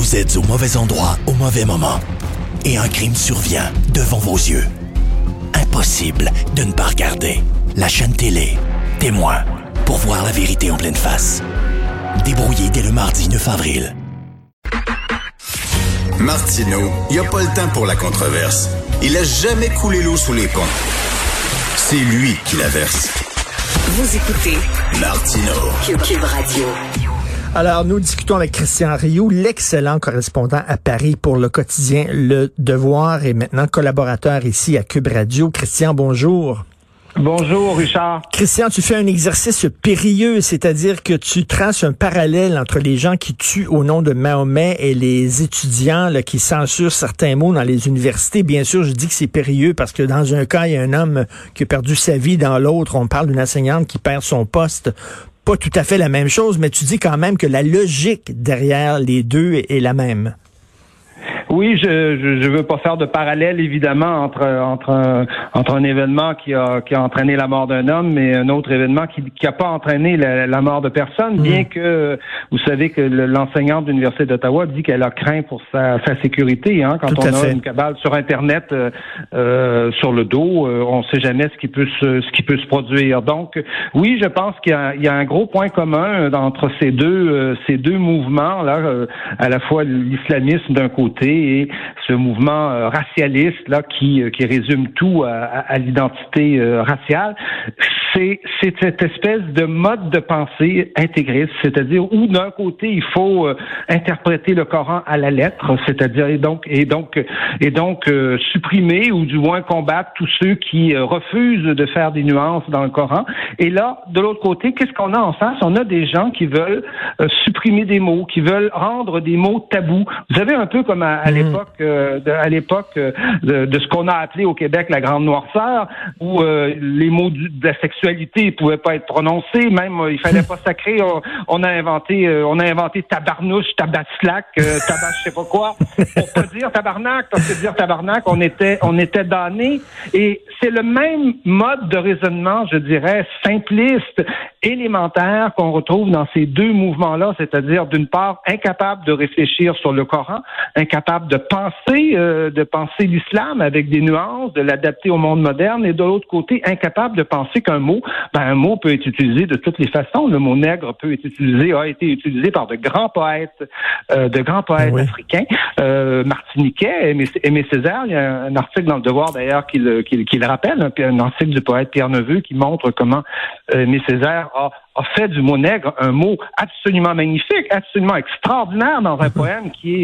Vous êtes au mauvais endroit au mauvais moment. Et un crime survient devant vos yeux. Impossible de ne pas regarder. La chaîne télé, Témoin, pour voir la vérité en pleine face. Débrouillé dès le mardi 9 avril. Martineau, il n'y a pas le temps pour la controverse. Il a jamais coulé l'eau sous les ponts. C'est lui qui la verse. Vous écoutez Martineau. Cube Radio. Alors, nous discutons avec Christian Rioux, l'excellent correspondant à Paris pour le quotidien Le Devoir et maintenant collaborateur ici à Cube Radio. Christian, bonjour. Bonjour, Richard. Christian, tu fais un exercice périlleux, c'est-à-dire que tu traces un parallèle entre les gens qui tuent au nom de Mahomet et les étudiants là, qui censurent certains mots dans les universités. Bien sûr, je dis que c'est périlleux parce que dans un cas, il y a un homme qui a perdu sa vie, dans l'autre, on parle d'une enseignante qui perd son poste. Pas tout à fait la même chose, mais tu dis quand même que la logique derrière les deux est la même. Oui, je veux pas faire de parallèle évidemment entre un événement qui a entraîné la mort d'un homme et un autre événement qui a pas entraîné la mort de personne, bien que vous savez que l'enseignante de l'Université d'Ottawa dit qu'elle a craint pour sa sécurité, hein, quand on a une cabale sur Internet sur le dos, on sait jamais ce qui peut se produire. Donc oui, je pense qu'il y a un gros point commun entre ces deux mouvements là, à la fois l'islamisme d'un côté et ce mouvement racialiste là qui résume tout à l'identité raciale. C'est cette espèce de mode de pensée intégriste, c'est-à-dire où d'un côté il faut interpréter le Coran à la lettre, c'est-à-dire et donc supprimer ou du moins combattre tous ceux qui refusent de faire des nuances dans le Coran. Et là, de l'autre côté, qu'est-ce qu'on a en face? On a des gens qui veulent supprimer des mots, qui veulent rendre des mots tabous. Vous savez, un peu comme à l'époque de ce qu'on a appelé au Québec la grande noirceur, où les mots de la sexualité ne pouvaient pas être prononcés, même il fallait pas sacrer. On a inventé tabarnouche, tabaslac, tabac je sais pas quoi, pour pas dire tabarnak, parce que dire tabarnak, on était damnés. Et c'est le même mode de raisonnement, je dirais, simpliste, élémentaire qu'on retrouve dans ces deux mouvements-là, c'est-à-dire d'une part incapable de réfléchir sur le Coran, incapable de penser l'islam avec des nuances, de l'adapter au monde moderne, et de l'autre côté incapable de penser qu'un mot, un mot peut être utilisé de toutes les façons. Le mot nègre a été utilisé par de grands poètes oui. Africains, martiniquais, Aimé Césaire. Il y a un article dans Le Devoir d'ailleurs qui le rappelle, un article du poète Pierre Neveu qui montre comment Aimé Césaire a fait du mot nègre un mot absolument magnifique, absolument extraordinaire dans un poème qui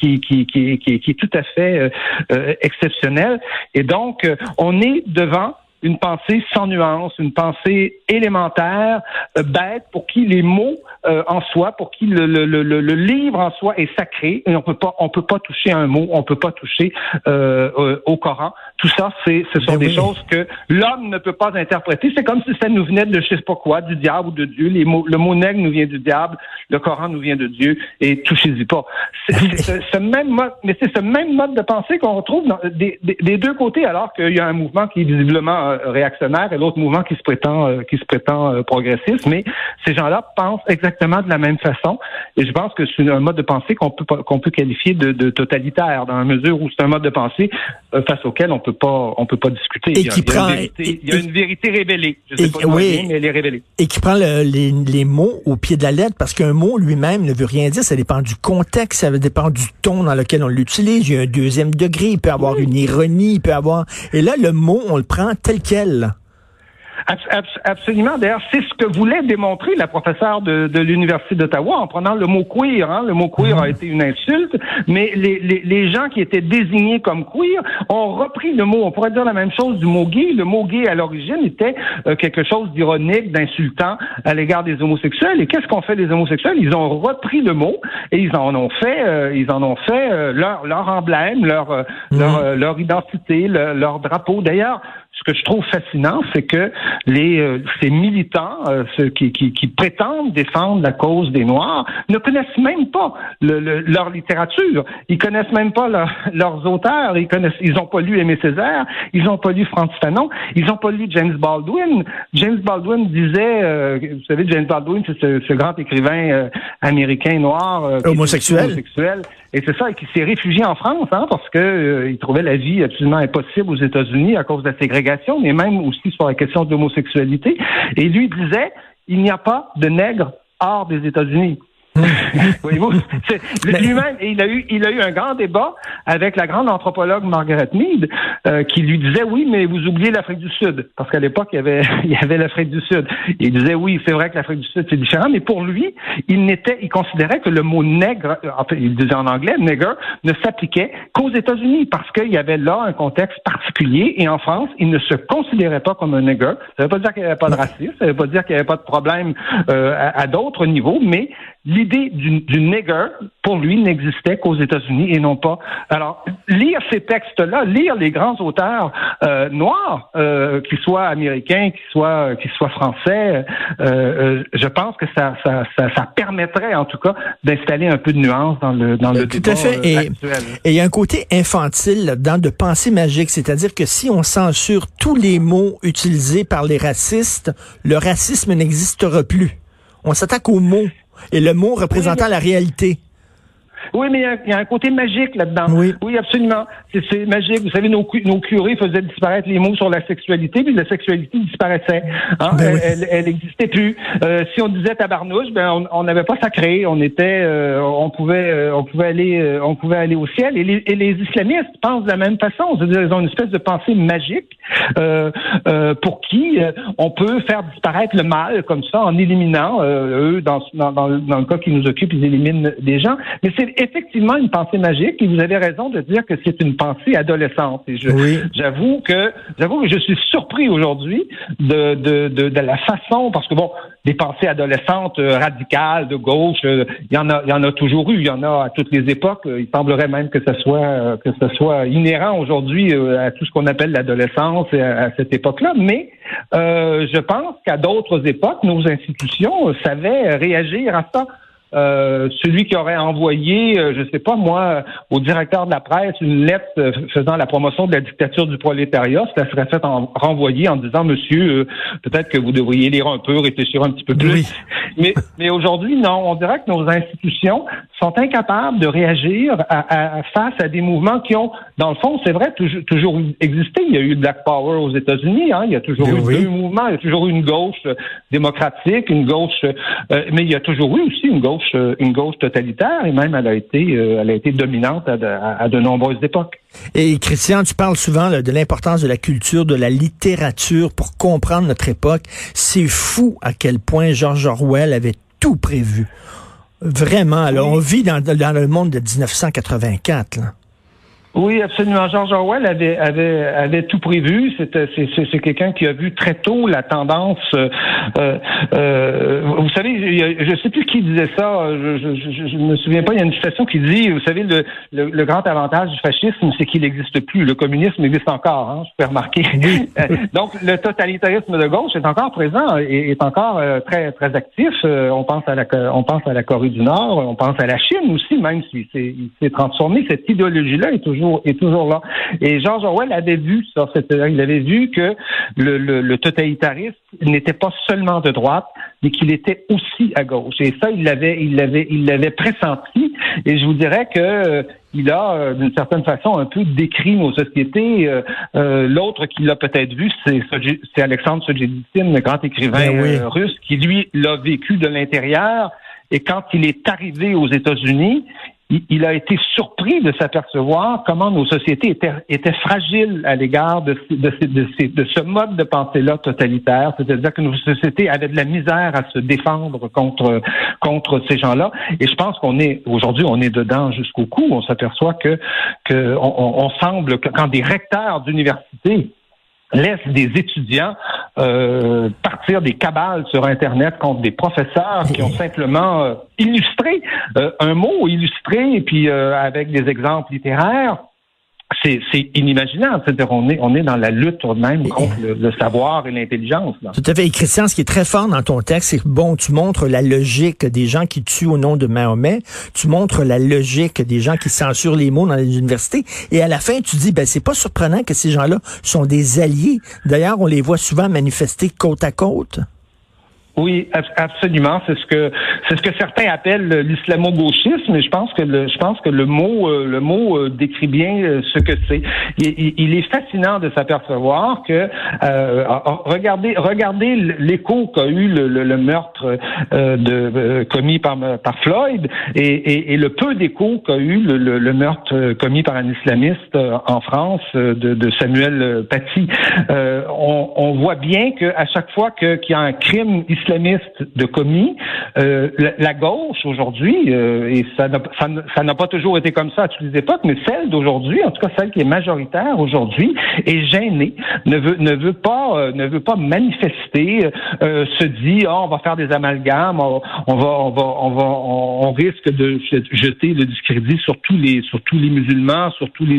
est tout à fait exceptionnel. Et donc, on est devant une pensée sans nuance, une pensée élémentaire, bête, pour qui les mots en soi, pour qui le livre en soi est sacré, et on peut pas toucher un mot, on peut pas toucher au Coran. Tout ça, ce sont des choses que l'homme ne peut pas interpréter. C'est comme si ça nous venait de je sais pas quoi, du diable ou de Dieu. Le mot nègre nous vient du diable, le Coran nous vient de Dieu, et touchez-y pas. C'est ce même mode de pensée qu'on retrouve des deux côtés, alors qu'il y a un mouvement qui est visiblement réactionnaire et l'autre mouvement qui se prétend progressiste, mais ces gens-là pensent exactement de la même façon, et je pense que c'est un mode de pensée qu'on peut qualifier de totalitaire, dans la mesure où c'est un mode de pensée face auquel on peut pas discuter. Il y a une vérité révélée. Je sais pas bien, mais elle est révélée. Et qui prend les mots au pied de la lettre, parce qu'un mot lui-même ne veut rien dire, ça dépend du contexte, ça dépend du ton dans lequel on l'utilise. Il y a un deuxième degré, il peut avoir une ironie, il peut avoir... Et là, le mot, on le prend tel quel. Absolument. D'ailleurs, c'est ce que voulait démontrer la professeure de l'Université d'Ottawa en prenant le mot queer. Hein. Le mot queer a été une insulte, mais les gens qui étaient désignés comme queer ont repris le mot. On pourrait dire la même chose du mot gay. Le mot gay, à l'origine, était quelque chose d'ironique, d'insultant à l'égard des homosexuels. Et qu'est-ce qu'ont fait les homosexuels? Ils ont repris le mot et ils en ont fait leur emblème, leur identité, leur drapeau. D'ailleurs, ce que je trouve fascinant, c'est que ces militants ceux qui prétendent défendre la cause des Noirs ne connaissent même pas leur littérature. Ils connaissent même pas leurs auteurs. Ils ont pas lu Aimé Césaire. Ils ont pas lu Frantz Fanon. Ils ont pas lu James Baldwin. James Baldwin disait, vous savez, James Baldwin, c'est ce grand écrivain américain noir, homosexuel, Et c'est ça, et qui s'est réfugié en France, parce que il trouvait la vie absolument impossible aux États-Unis à cause de la ségrégation, mais même aussi sur la question de l'homosexualité. Et lui disait, il n'y a pas de nègres hors des États-Unis. Voyez-vous, lui-même, il a eu un grand débat avec la grande anthropologue Margaret Mead, qui lui disait oui, mais vous oubliez l'Afrique du Sud, parce qu'à l'époque il y avait l'Afrique du Sud. Il disait oui, c'est vrai que l'Afrique du Sud c'est différent, mais pour lui, il considérait que le mot nègre, enfin, il disait en anglais nègre, ne s'appliquait qu'aux États-Unis, parce qu'il y avait là un contexte particulier, et en France, il ne se considérait pas comme un nègre. Ça ne veut pas dire qu'il n'y avait pas de racisme, ça ne veut pas dire qu'il n'y avait pas de problème à d'autres niveaux, mais l'idée du nigger, pour lui, n'existait qu'aux États-Unis et non pas. Alors, lire ces textes-là, lire les grands auteurs noirs, qu'ils soient américains, qu'ils soient français, je pense que ça permettrait, en tout cas, d'installer un peu de nuance dans le tout débat à fait. actuel. Et il y a un côté infantile là-dedans de pensée magique, c'est-à-dire que si on censure tous les mots utilisés par les racistes, le racisme n'existera plus. On s'attaque aux mots. Et le mot représentant la réalité. Oui, mais il y a un côté magique là-dedans. Oui, absolument. C'est magique. Vous savez, nos curés faisaient disparaître les mots sur la sexualité, puis la sexualité disparaissait. Elle n'existait plus. Si on disait tabarnouche, on n'avait pas sacré. On pouvait aller au ciel. Et les islamistes pensent de la même façon. C'est-à-dire, ils ont une espèce de pensée magique pour qui on peut faire disparaître le mal comme ça en éliminant. Eux, dans le cas qui nous occupe, ils éliminent des gens. Mais c'est effectivement une pensée magique, et vous avez raison de dire que c'est une pensée adolescente. Et j'avoue que je suis surpris aujourd'hui de la façon, parce que bon, des pensées adolescentes radicales de gauche, il y en a toujours eu, il y en a à toutes les époques. Il semblerait même que ce soit inhérent aujourd'hui à tout ce qu'on appelle l'adolescence à cette époque-là. Mais je pense qu'à d'autres époques, nos institutions savaient réagir à ça. Celui qui aurait envoyé, je sais pas moi, au directeur de la presse une lettre faisant la promotion de la dictature du prolétariat, ça serait fait renvoyer en disant, monsieur, peut-être que vous devriez lire un peu, réfléchir un petit peu plus. Oui. Mais aujourd'hui, non, on dirait que nos institutions sont incapables de réagir face à des mouvements qui ont, dans le fond, c'est vrai, toujours existé. Il y a eu le Black Power aux États-Unis, il y a toujours eu deux mouvements, il y a toujours eu une gauche démocratique, une gauche, mais il y a toujours eu aussi une gauche totalitaire, et même elle a été dominante à de nombreuses époques. Et Christian, tu parles souvent de l'importance de la culture, de la littérature pour comprendre notre époque. C'est fou à quel point George Orwell avait tout prévu. Vraiment, alors on vit dans le monde de 1984, là. Oui, absolument. George Orwell avait tout prévu. C'est quelqu'un qui a vu très tôt la tendance. Vous savez, je sais plus qui disait ça. Je me souviens pas. Il y a une citation qui dit, vous savez, le grand avantage du fascisme, c'est qu'il n'existe plus. Le communisme existe encore. Je peux remarquer. Donc, le totalitarisme de gauche est encore présent et est encore très très actif. On pense à la Corée du Nord. On pense à la Chine aussi, même s'il s'est transformé. Cette idéologie-là est toujours là. Et George Orwell avait vu ça. Il avait vu que le totalitarisme n'était pas seulement de droite, mais qu'il était aussi à gauche. Et ça, il l'avait pressenti. Et je vous dirais que il a, d'une certaine façon, un peu décrit nos sociétés. L'autre qui l'a peut-être vu, c'est Alexandre Solzhenitsyn, le grand écrivain russe, qui, lui, l'a vécu de l'intérieur. Et quand il est arrivé aux États-Unis, il a été surpris de s'apercevoir comment nos sociétés étaient fragiles à l'égard de ce mode de pensée-là totalitaire. C'est-à-dire que nos sociétés avaient de la misère à se défendre contre ces gens-là. Et je pense aujourd'hui, on est dedans jusqu'au cou. On s'aperçoit on semble que quand des recteurs d'université laisse des étudiants partir des cabales sur Internet contre des professeurs qui ont simplement illustré un mot illustré et puis avec des exemples littéraires. C'est inimaginable. C'est-à-dire, on est dans la lutte même contre le savoir et l'intelligence, là. Tout à fait. Et Christian, ce qui est très fort dans ton texte, c'est que, tu montres la logique des gens qui tuent au nom de Mahomet. Tu montres la logique des gens qui censurent les mots dans les universités. Et à la fin, tu dis, c'est pas surprenant que ces gens-là sont des alliés. D'ailleurs, on les voit souvent manifester côte à côte. Oui, absolument. C'est ce que certains appellent l'islamo-gauchisme, et je pense que le mot décrit bien ce que c'est. Il est fascinant de s'apercevoir que regardez l'écho qu'a eu le meurtre commis par Floyd et le peu d'écho qu'a eu le meurtre commis par un islamiste en France de Samuel Paty. On voit bien que à chaque fois qu'il y a un crime islamiste de commis, la gauche aujourd'hui, et ça n'a pas toujours été comme ça à toutes les époques, mais celle d'aujourd'hui, en tout cas celle qui est majoritaire aujourd'hui, est gênée, ne veut pas manifester, se dit on va faire des amalgames, on risque de jeter le discrédit sur tous les musulmans,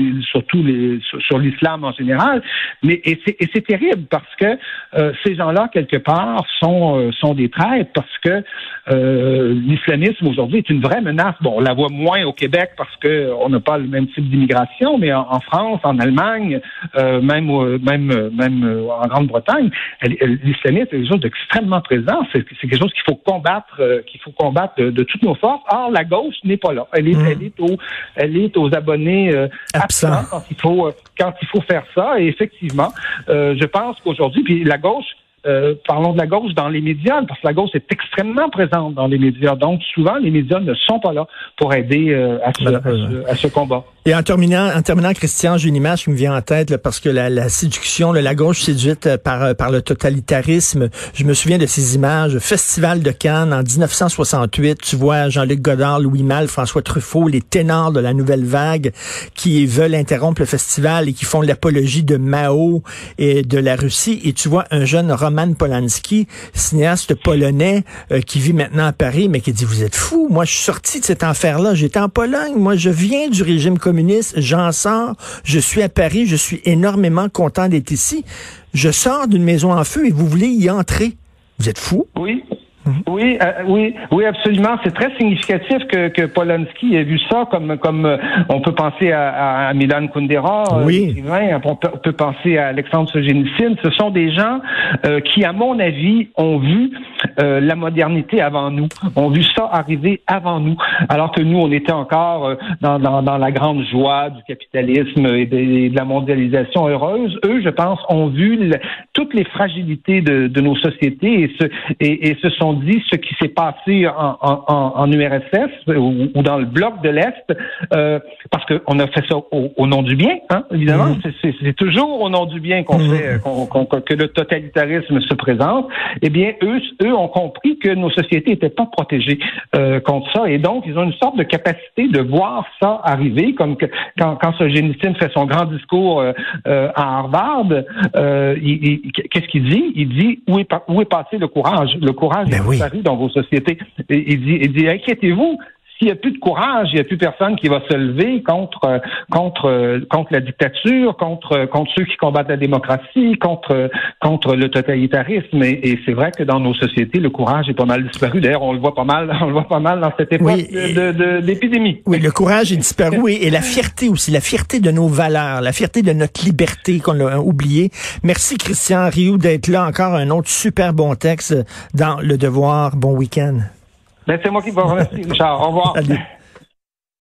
sur l'islam en général, mais c'est terrible parce que ces gens-là quelque part sont des traîtres parce que l'islamisme aujourd'hui est une vraie menace. Bon, on la voit moins au Québec parce que on n'a pas le même type d'immigration, mais en France, en Allemagne, même en Grande-Bretagne, l'islamisme est quelque chose d'extrêmement présent. C'est quelque chose qu'il faut combattre de toutes nos forces. Or, la gauche n'est pas là. Elle est aux abonnés absents quand il faut faire ça. Et effectivement, je pense qu'aujourd'hui, puis la gauche. Parlons de la gauche dans les médias, parce que la gauche est extrêmement présente dans les médias. Donc, souvent, les médias ne sont pas là pour aider à ce combat. Et en terminant, Christian, j'ai une image qui me vient en tête, là, parce que la séduction, la gauche séduite par le totalitarisme. Je me souviens de ces images. Festival de Cannes en 1968. Tu vois Jean-Luc Godard, Louis Malle, François Truffaut, les ténors de la nouvelle vague qui veulent interrompre le festival et qui font l'apologie de Mao et de la Russie. Et tu vois un jeune Roman Polanski, cinéaste polonais qui vit maintenant à Paris, mais qui dit, vous êtes fous, moi je suis sorti de cet enfer-là, j'étais en Pologne, moi je viens du régime communiste, j'en sors, je suis à Paris, je suis énormément content d'être ici, je sors d'une maison en feu et vous voulez y entrer. Vous êtes fous? Oui. Oui, absolument. C'est très significatif que Polanski ait vu ça comme on peut penser à Milan Kundera, l'écrivain, on peut penser à Alexandre Solzhenitsyn. Ce sont des gens qui, à mon avis, ont vu la modernité avant nous, ont vu ça arriver avant nous, alors que nous, on était encore dans la grande joie du capitalisme et de la mondialisation heureuse. Eux, je pense, ont vu toutes les fragilités de nos sociétés et se sont dit ce qui s'est passé en URSS ou dans le bloc de l'Est, parce qu'on a fait ça au nom du bien, hein, évidemment. C'est toujours au nom du bien qu'on fait que le totalitarisme se présente. Eh bien, eux ont compris que nos sociétés n'étaient pas protégées contre ça, et donc ils ont une sorte de capacité de voir ça arriver, comme quand Solzhenitsyn fait son grand discours à Harvard. Qu'est-ce qu'il dit? Il dit où est passé le courage? Le courage est disparu dans vos sociétés. Et il dit inquiétez-vous. S'il n'y a plus de courage, il n'y a plus personne qui va se lever contre la dictature, contre ceux qui combattent la démocratie, contre le totalitarisme. Et c'est vrai que dans nos sociétés, le courage est pas mal disparu. D'ailleurs, on le voit pas mal dans cette époque d'épidémie. Oui, le courage est disparu et la fierté aussi, la fierté de nos valeurs, la fierté de notre liberté qu'on a oublié. Merci Christian Rioux d'être là. Encore un autre super bon texte dans Le Devoir. Bon week-end. C'est moi qui vous remercie, Richard. Au revoir. Salut.